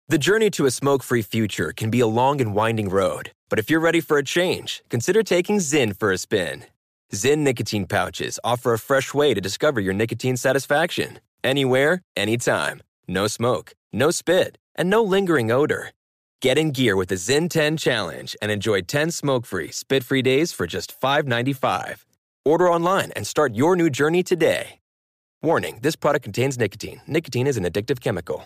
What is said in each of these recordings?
The journey to a smoke-free future can be a long and winding road, but if you're ready for a change, consider taking Zyn for a spin. Zyn nicotine pouches offer a fresh way to discover your nicotine satisfaction. Anywhere, anytime. No smoke, no spit, and no lingering odor. Get in gear with the Zyn 10 Challenge and enjoy 10 smoke-free, spit-free days for just $5.95. Order online and start your new journey today. Warning, this product contains nicotine. Nicotine is an addictive chemical.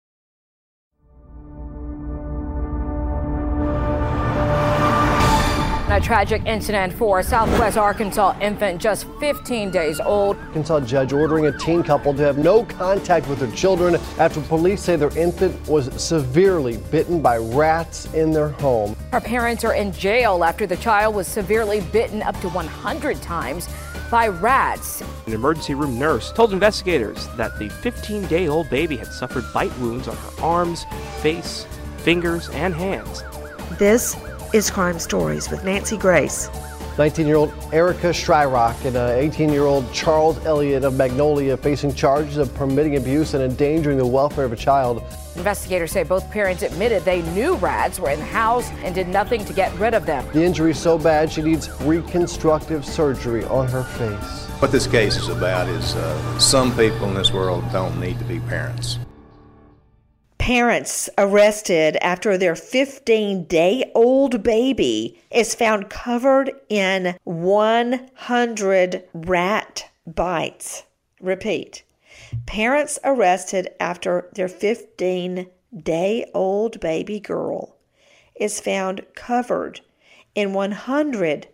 A tragic incident for a Southwest Arkansas infant just 15 days old. Arkansas judge ordering a teen couple to have no contact with their children after police say their infant was severely bitten by rats in their home. Her parents are in jail after the child was severely bitten up to 100 times by rats. An emergency room nurse told investigators that the 15-day-old baby had suffered bite wounds on her arms, face, fingers, and hands. This is Crime Stories with Nancy Grace. 19-year-old Erica Shryock and 18-year-old Charles Elliott of Magnolia facing charges of permitting abuse and endangering the welfare of a child. Investigators say both parents admitted they knew rats were in the house and did nothing to get rid of them. The injury is so bad she needs reconstructive surgery on her face. What this case is about is some people in this world don't need to be parents. Parents arrested after their 15-day-old baby is found covered in 100 rat bites. Repeat. Parents arrested after their 15-day-old baby girl is found covered in 100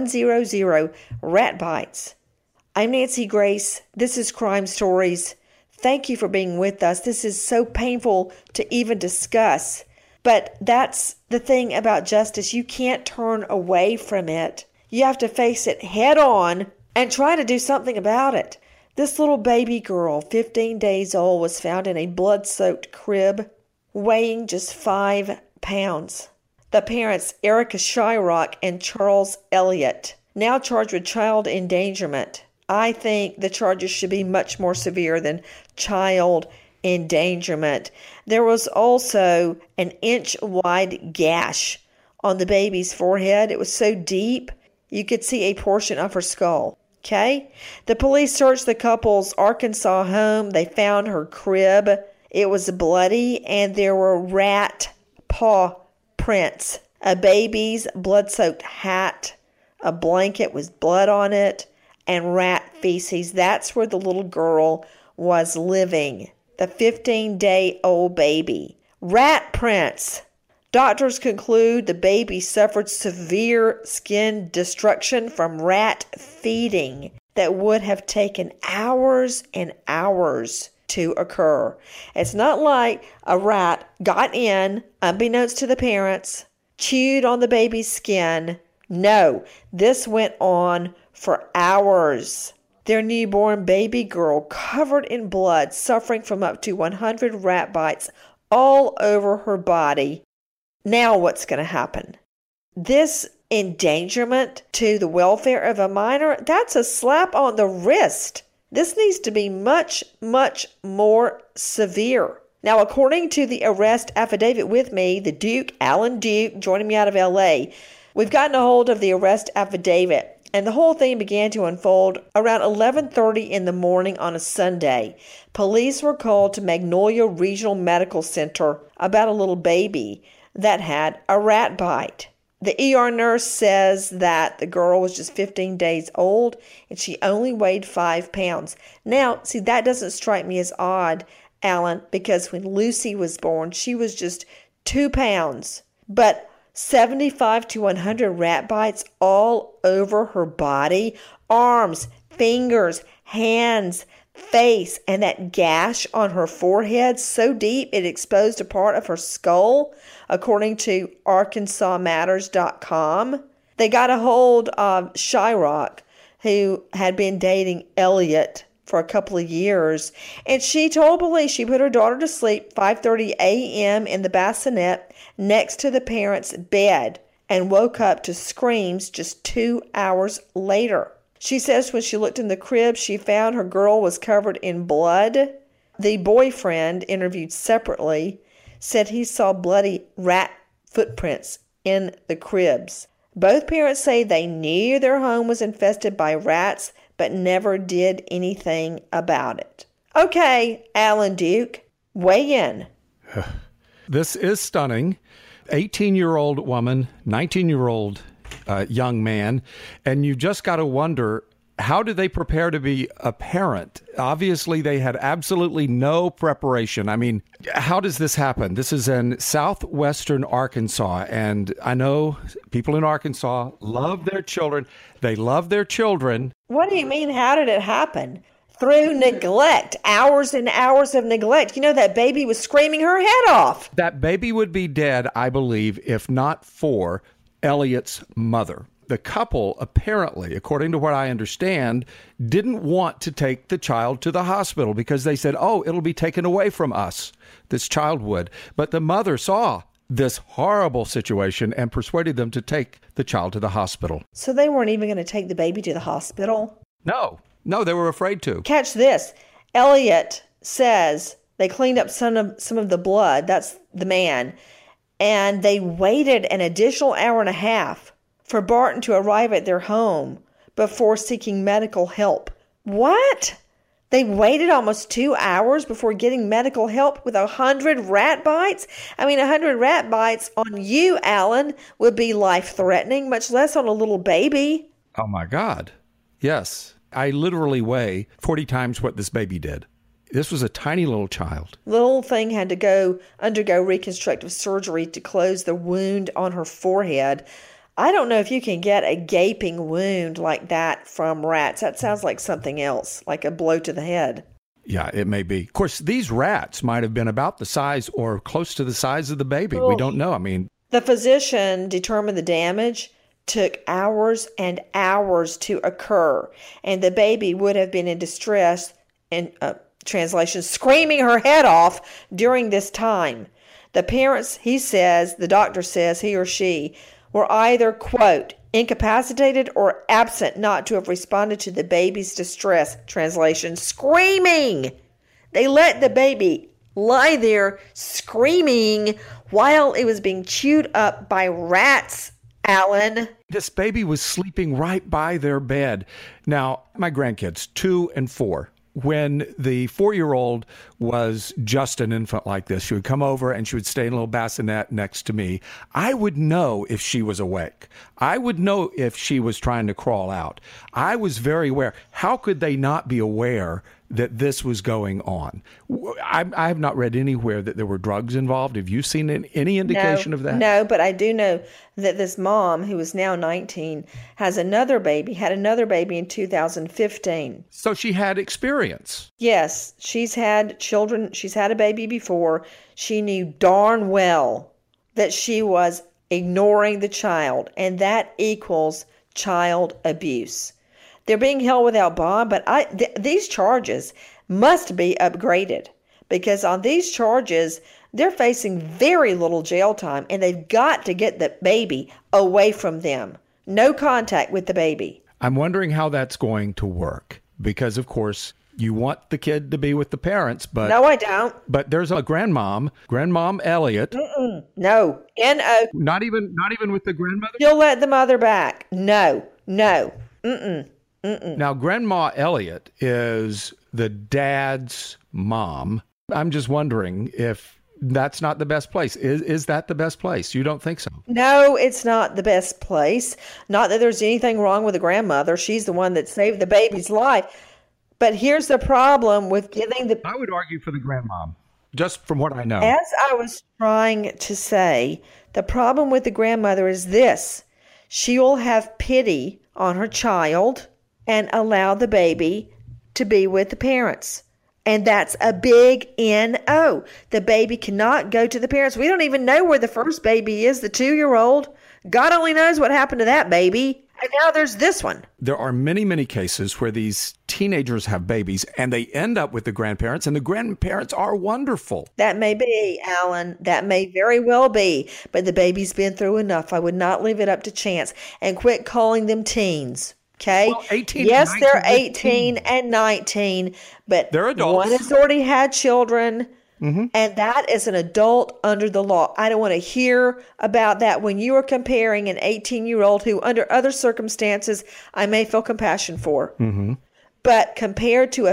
rat bites. I'm Nancy Grace. This is Crime Stories. Thank you for being with us. This is so painful to even discuss. But that's the thing about justice. You can't turn away from it. You have to face it head on and try to do something about it. This little baby girl, 15 days old, was found in a blood-soaked crib, weighing just 5 pounds. The parents, Erica Shryock and Charles Elliott, now charged with child endangerment. I think the charges should be much more severe than child endangerment. There was also an inch-wide gash on the baby's forehead. It was so deep, you could see a portion of her skull. Okay? The police searched the couple's Arkansas home. They found her crib. It was bloody, and there were rat paw prints. A baby's blood-soaked hat, a blanket with blood on it, and rat feces. That's where the little girl was living, the 15-day-old baby. Rat prints. Doctors conclude the baby suffered severe skin destruction from rat feeding that would have taken hours and hours to occur. It's not like a rat got in, unbeknownst to the parents, chewed on the baby's skin. No, this went on for hours. Their newborn baby girl covered in blood, suffering from up to 100 rat bites all over her body. Now what's going to happen? This endangerment to the welfare of a minor, that's a slap on the wrist. This needs to be much, much more severe. Now, according to the arrest affidavit with me, the Duke, Alan Duke, joining me out of L.A., we've gotten a hold of the arrest affidavit. And the whole thing began to unfold around 11:30 in the morning on a Sunday. Police were called to Magnolia Regional Medical Center about a little baby that had a rat bite. The ER nurse says that the girl was just 15 days old and she only weighed 5 pounds. Now, see, that doesn't strike me as odd, Alan, because when Lucy was born, she was just 2 pounds. But 75 to 100 rat bites all over her body, arms, fingers, hands, face, and that gash on her forehead so deep it exposed a part of her skull, according to ArkansasMatters.com. They got a hold of Shryock, who had been dating Elliott for a couple of years, and she told police she put her daughter to sleep 5:30 a.m. in the bassinet next to the parents' bed and woke up to screams just 2 hours later. She says when she looked in the crib, she found her girl was covered in blood. The boyfriend, interviewed separately, said he saw bloody rat footprints in the cribs. Both parents say they knew their home was infested by rats, but never did anything about it. Okay, Alan Duke, weigh in. This is stunning. 18-year-old woman, 19-year-old young man, and you just got to wonder, how do they prepare to be a parent? Obviously, they had absolutely no preparation. I mean, how does this happen? This is in southwestern Arkansas, and I know people in Arkansas love their children. They love their children. What do you mean, how did it happen? Through neglect, hours and hours of neglect. You know, that baby was screaming her head off. That baby would be dead, I believe, if not for Elliot's mother. The couple, apparently, according to what I understand, didn't want to take the child to the hospital because they said, oh, it'll be taken away from us. This child would. But the mother saw this horrible situation and persuaded them to take the child to the hospital. So they weren't even going to take the baby to the hospital? No, they were afraid to. Catch this. Elliot says they cleaned up some of the blood. That's the man. And they waited an additional hour and a half for Barton to arrive at their home before seeking medical help. What? They waited almost 2 hours before getting medical help with 100 rat bites? I mean, 100 rat bites on you, Alan, would be life-threatening, much less on a little baby. Oh, my God. Yes. I literally weigh 40 times what this baby did. This was a tiny little child. The little thing had to undergo reconstructive surgery to close the wound on her forehead. I don't know if you can get a gaping wound like that from rats. That sounds like something else, like a blow to the head. Yeah, it may be. Of course, these rats might have been about the size or close to the size of the baby. We don't know. I mean, the physician determined the damage took hours and hours to occur, and the baby would have been in distress, in translation, screaming her head off during this time. The parents, the doctor says, he or she, were either, quote, incapacitated or absent not to have responded to the baby's distress, translation, screaming. They let the baby lie there screaming while it was being chewed up by rats, Alan. This baby was sleeping right by their bed. Now, my grandkids, 2 and 4. When the 4-year-old was just an infant like this, she would come over and she would stay in a little bassinet next to me. I would know if she was awake. I would know if she was trying to crawl out. I was very aware. How could they not be aware that this was going on? I have not read anywhere that there were drugs involved. Have you seen any indication of that? No, but I do know that this mom, who is now 19, had another baby in 2015. So she had experience. Yes, she's had children. She's had a baby before. She knew darn well that she was ignoring the child, and that equals child abuse. They're being held without bond, but these charges must be upgraded because on these charges, they're facing very little jail time, and they've got to get the baby away from them. No contact with the baby. I'm wondering how that's going to work because, of course, you want the kid to be with the parents, but... No, I don't. But there's a Grandmom Elliott. No. N-O. Not even with the grandmother? You'll let the mother back. No. Now, Grandma Elliott is the dad's mom. I'm just wondering if that's not the best place. Is that the best place? You don't think so? No, it's not the best place. Not that there's anything wrong with the grandmother. She's the one that saved the baby's life. But here's the problem with getting the... I would argue for the grandmom, just from what I know. As I was trying to say, the problem with the grandmother is this. She will have pity on her child and allow the baby to be with the parents. And that's a big N-O. The baby cannot go to the parents. We don't even know where the first baby is, the 2-year-old. God only knows what happened to that baby. And now there's this one. There are many, many cases where these teenagers have babies and they end up with the grandparents, and the grandparents are wonderful. That may be, Alan. That may very well be. But the baby's been through enough. I would not leave it up to chance. And quit calling them teens. Okay? Well, 18 yes, and 19, they're 18 and 19, but they're adults. One has already had children. And that is an adult under the law. I don't want to hear about that when you are comparing an 18-year-old who, under other circumstances, I may feel compassion for. But compared to a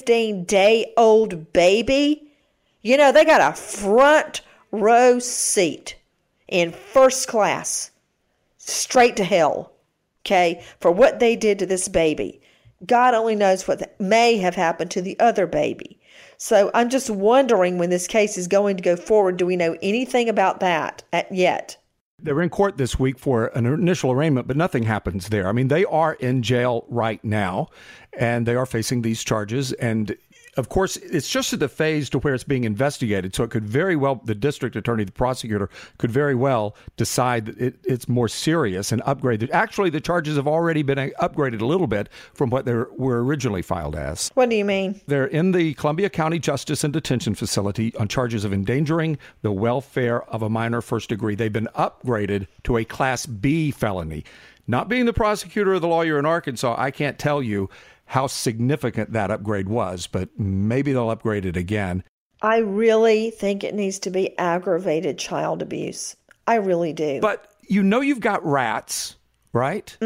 15-day-old baby, you know, they got a front row seat in first class, straight to hell, okay, for what they did to this baby. God only knows what may have happened to the other baby. So I'm just wondering when this case is going to go forward, do we know anything about that yet? They're in court this week for an initial arraignment, but nothing happens there. I mean, they are in jail right now, and they are facing these charges. And of course, it's just at the phase to where it's being investigated. So it could very well, the district attorney, the prosecutor, could very well decide that it's more serious and upgrade it. Actually, the charges have already been upgraded a little bit from what they were originally filed as. What do you mean? They're in the Columbia County Justice and Detention Facility on charges of endangering the welfare of a minor first degree. They've been upgraded to a Class B felony. Not being the prosecutor or the lawyer in Arkansas, I can't tell you how significant that upgrade was, but maybe they'll upgrade it again. I really think it needs to be aggravated child abuse. I really do. But you know you've got rats, right?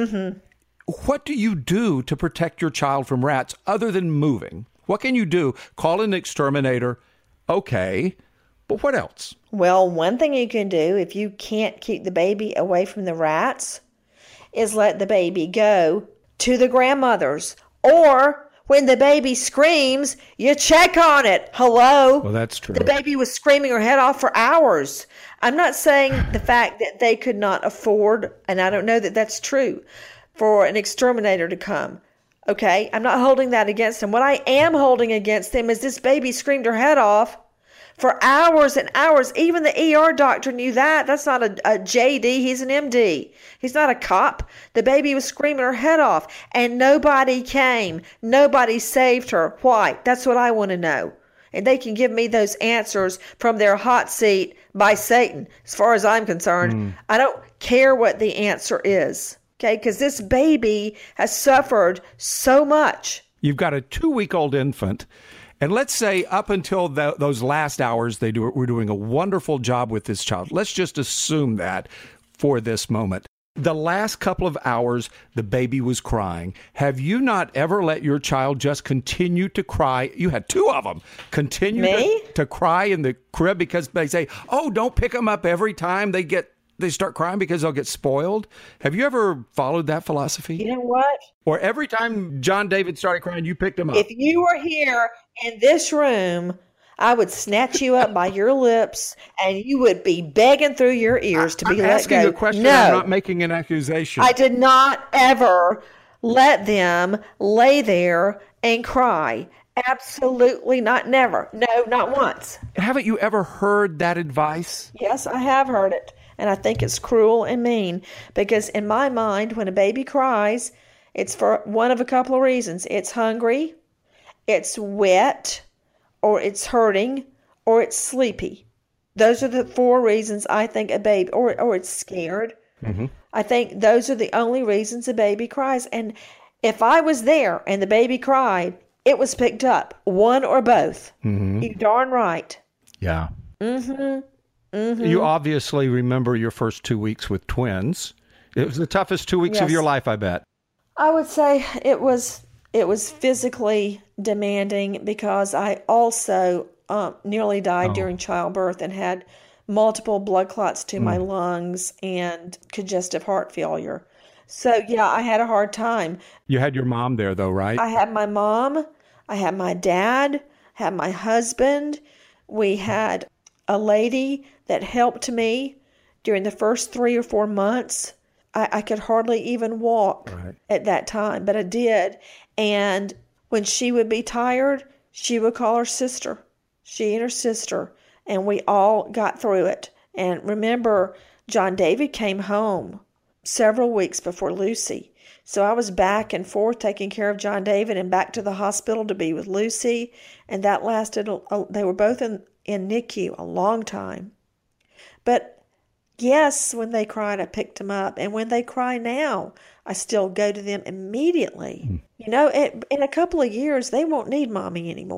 What do you do to protect your child from rats other than moving? What can you do? Call an exterminator. Okay, but what else? Well, one thing you can do if you can't keep the baby away from the rats is let the baby go to the grandmother's. Or when the baby screams, you check on it. Hello? Well, that's true. The baby was screaming her head off for hours. I'm not saying the fact that they could not afford, and I don't know that that's true, for an exterminator to come. Okay? I'm not holding that against them. What I am holding against them is this baby screamed her head off for hours and hours. Even the ER doctor knew that. That's not a JD. He's an MD. He's not a cop. The baby was screaming her head off, and nobody came. Nobody saved her. Why? That's what I want to know. And they can give me those answers from their hot seat by Satan. As far as I'm concerned, I don't care what the answer is. Okay? Because this baby has suffered so much. You've got a 2-week-old infant. And let's say up until those last hours, we're doing a wonderful job with this child. Let's just assume that for this moment. The last couple of hours, the baby was crying. Have you not ever let your child just continue to cry? You had 2 of them. Continue to cry in the crib because they say, oh, don't pick them up every time they start crying because they'll get spoiled. Have you ever followed that philosophy? You know what? Or every time John David started crying, you picked him up? If you were here in this room, I would snatch you up by your lips and you would be begging through your ears to be let go. I'm asking a question. No, I'm not making an accusation. I did not ever let them lay there and cry. Absolutely not. Never. No, not once. Haven't you ever heard that advice? Yes, I have heard it. And I think it's cruel and mean because in my mind, when a baby cries, it's for one of a couple of reasons. It's hungry, it's wet, or it's hurting, or it's sleepy. Those are the 4 reasons I think a baby, or it's scared. I think those are the only reasons a baby cries. And if I was there and the baby cried, it was picked up, one or both. You darn right. Yeah. You obviously remember your first 2 weeks with twins. It was the toughest 2 weeks of your life, I bet. I would say it was physically demanding because I also nearly died during childbirth and had multiple blood clots to my lungs and congestive heart failure. So, yeah, I had a hard time. You had your mom there, though, right? I had my mom. I had my dad. I had my husband. We had a lady that helped me during the first 3 or 4 months. I could hardly even walk at that time, but I did. And when she would be tired, she would call her sister. She and her sister. And we all got through it. And remember, John David came home several weeks before Lucy. So I was back and forth taking care of John David and back to the hospital to be with Lucy. And that lasted, they were both in NICU a long time. But yes, when they cried, I picked them up. And when they cry now, I still go to them immediately. You know, in a couple of years, they won't need mommy anymore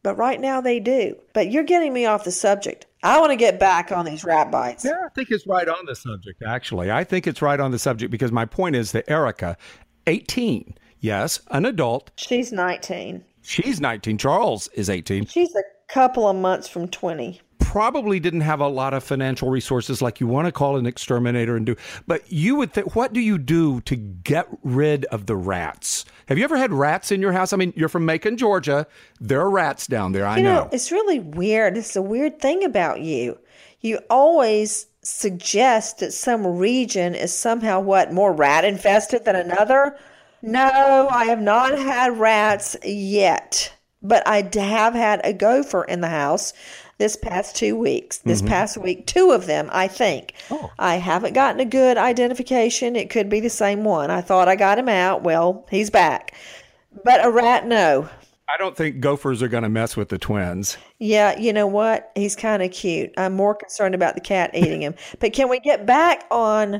but right now they do. But you're getting me off the subject. I want to get back on these rat bites. Yeah, I think it's right on the subject, actually. I think it's right on the subject because my point is that Erica, 18, yes, an adult. She's 19. She's 19. Charles is 18. She's a couple of months from 20. Probably didn't have a lot of financial resources like you want to call an exterminator and do. But you would think, what do you do to get rid of the rats? Have you ever had rats in your house? I mean, you're from Macon, Georgia. There are rats down there, I know. It's really weird. It's a weird thing about you. You always suggest that some region is somehow, more rat infested than another? No, I have not had rats yet. But I have had a gopher in the house this past 2 weeks. This past week, 2 of them, I think. Oh. I haven't gotten a good identification. It could be the same one. I thought I got him out. Well, he's back. But a rat, no. I don't think gophers are going to mess with the twins. Yeah, you know what? He's kind of cute. I'm more concerned about the cat eating him. But can we get back on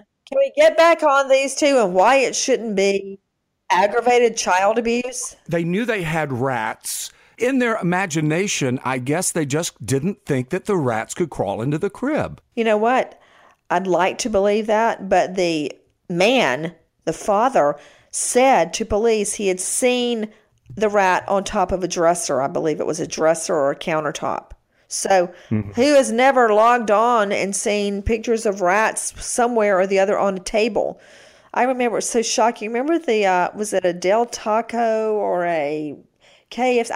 these two and why it shouldn't be aggravated child abuse? They knew they had rats. In their imagination, I guess they just didn't think that the rats could crawl into the crib. You know what? I'd like to believe that, but the man, the father, said to police he had seen the rat on top of a dresser. I believe it was a dresser or a countertop. So who has never logged on and seen pictures of rats somewhere or the other on a table? I remember, it's so shocking. Remember was it a Del Taco or a KFC?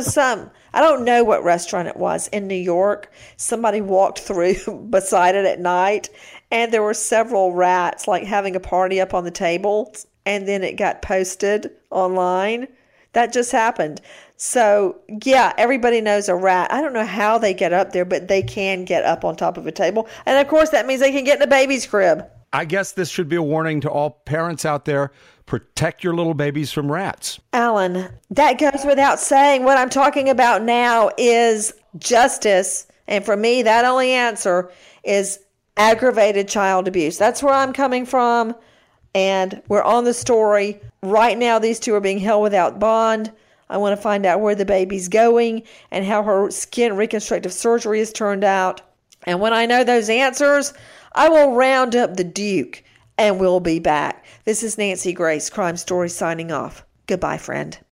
I don't know what restaurant it was in New York. Somebody walked through beside it at night and there were several rats like having a party up on the table, and then it got posted online. That just happened. So yeah, everybody knows a rat. I don't know how they get up there, but they can get up on top of a table. And of course that means they can get in a baby's crib. I guess this should be a warning to all parents out there. Protect your little babies from rats. Alan, that goes without saying. What I'm talking about now is justice. And for me, that only answer is aggravated child abuse. That's where I'm coming from. And we're on the story. Right now, these 2 are being held without bond. I want to find out where the baby's going and how her skin reconstructive surgery has turned out. And when I know those answers, I will round up the Duke and we'll be back. This is Nancy Grace, Crime Story, signing off. Goodbye, friend.